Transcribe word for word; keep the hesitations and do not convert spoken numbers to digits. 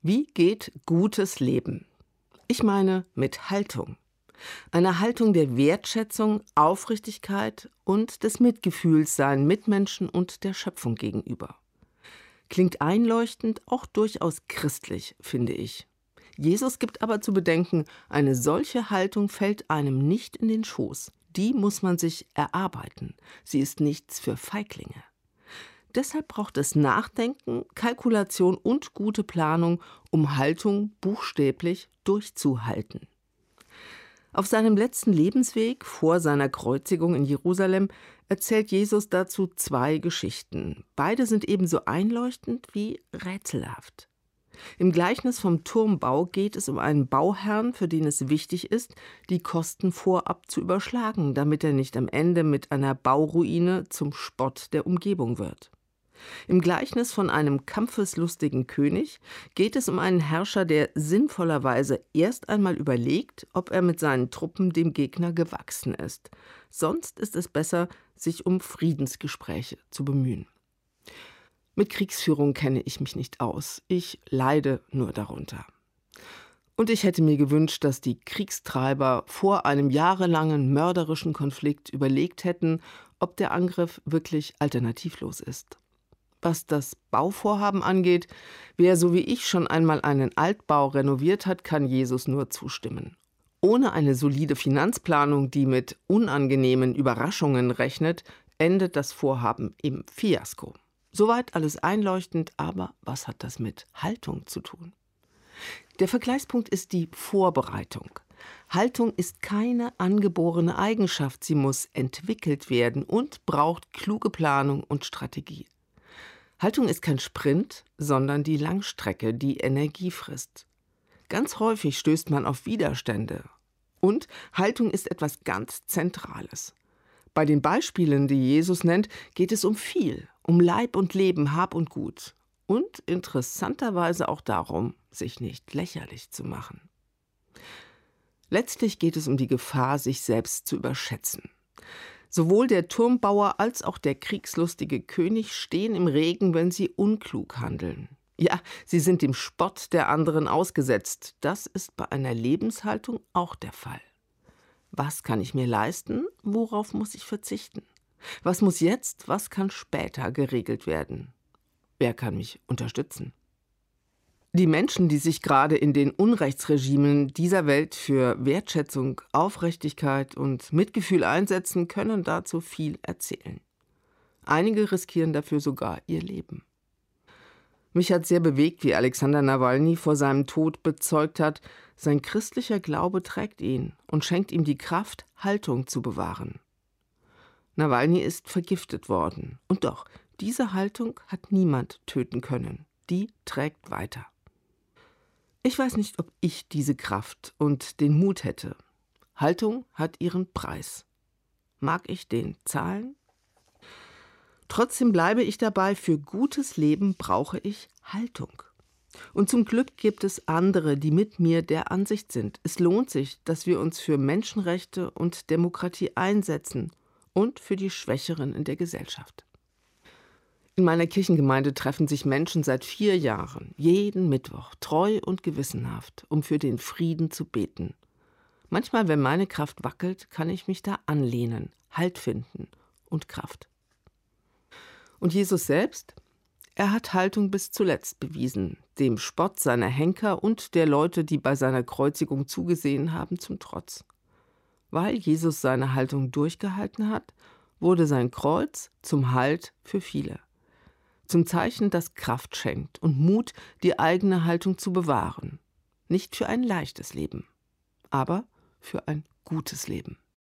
Wie geht gutes Leben? Ich meine mit Haltung. Eine Haltung der Wertschätzung, Aufrichtigkeit und des Mitgefühls seinen Mitmenschen und der Schöpfung gegenüber. Klingt einleuchtend, auch durchaus christlich, finde ich. Jesus gibt aber zu bedenken, eine solche Haltung fällt einem nicht in den Schoß. Die muss man sich erarbeiten. Sie ist nichts für Feiglinge. Deshalb braucht es Nachdenken, Kalkulation und gute Planung, um Haltung buchstäblich durchzuhalten. Auf seinem letzten Lebensweg vor seiner Kreuzigung in Jerusalem erzählt Jesus dazu zwei Geschichten. Beide sind ebenso einleuchtend wie rätselhaft. Im Gleichnis vom Turmbau geht es um einen Bauherrn, für den es wichtig ist, die Kosten vorab zu überschlagen, damit er nicht am Ende mit einer Bauruine zum Spott der Umgebung wird. Im Gleichnis von einem kampfeslustigen König geht es um einen Herrscher, der sinnvollerweise erst einmal überlegt, ob er mit seinen Truppen dem Gegner gewachsen ist. Sonst ist es besser, sich um Friedensgespräche zu bemühen. Mit Kriegsführung kenne ich mich nicht aus. Ich leide nur darunter. Und ich hätte mir gewünscht, dass die Kriegstreiber vor einem jahrelangen mörderischen Konflikt überlegt hätten, ob der Angriff wirklich alternativlos ist. Was das Bauvorhaben angeht, wer so wie ich schon einmal einen Altbau renoviert hat, kann Jesus nur zustimmen. Ohne eine solide Finanzplanung, die mit unangenehmen Überraschungen rechnet, endet das Vorhaben im Fiasko. Soweit alles einleuchtend, aber was hat das mit Haltung zu tun? Der Vergleichspunkt ist die Vorbereitung. Haltung ist keine angeborene Eigenschaft, sie muss entwickelt werden und braucht kluge Planung und Strategie. Haltung ist kein Sprint, sondern die Langstrecke, die Energie frisst. Ganz häufig stößt man auf Widerstände. Und Haltung ist etwas ganz Zentrales. Bei den Beispielen, die Jesus nennt, geht es um viel, um Leib und Leben, Hab und Gut. Und interessanterweise auch darum, sich nicht lächerlich zu machen. Letztlich geht es um die Gefahr, sich selbst zu überschätzen. Sowohl der Turmbauer als auch der kriegslustige König stehen im Regen, wenn sie unklug handeln. Ja, sie sind dem Spott der anderen ausgesetzt. Das ist bei einer Lebenshaltung auch der Fall. Was kann ich mir leisten? Worauf muss ich verzichten? Was muss jetzt, was kann später geregelt werden? Wer kann mich unterstützen? Die Menschen, die sich gerade in den Unrechtsregimen dieser Welt für Wertschätzung, Aufrichtigkeit und Mitgefühl einsetzen, können dazu viel erzählen. Einige riskieren dafür sogar ihr Leben. Mich hat sehr bewegt, wie Alexander Nawalny vor seinem Tod bezeugt hat, sein christlicher Glaube trägt ihn und schenkt ihm die Kraft, Haltung zu bewahren. Nawalny ist vergiftet worden. Und doch, diese Haltung hat niemand töten können. Die trägt weiter. Ich weiß nicht, ob ich diese Kraft und den Mut hätte. Haltung hat ihren Preis. Mag ich den zahlen? Trotzdem bleibe ich dabei, für gutes Leben brauche ich Haltung. Und zum Glück gibt es andere, die mit mir der Ansicht sind. Es lohnt sich, dass wir uns für Menschenrechte und Demokratie einsetzen und für die Schwächeren in der Gesellschaft. In meiner Kirchengemeinde treffen sich Menschen seit vier Jahren, jeden Mittwoch, treu und gewissenhaft, um für den Frieden zu beten. Manchmal, wenn meine Kraft wackelt, kann ich mich da anlehnen, Halt finden und Kraft. Und Jesus selbst? Er hat Haltung bis zuletzt bewiesen, dem Spott seiner Henker und der Leute, die bei seiner Kreuzigung zugesehen haben, zum Trotz. Weil Jesus seine Haltung durchgehalten hat, wurde sein Kreuz zum Halt für viele. Zum Zeichen, das Kraft schenkt und Mut, die eigene Haltung zu bewahren. Nicht für ein leichtes Leben, aber für ein gutes Leben.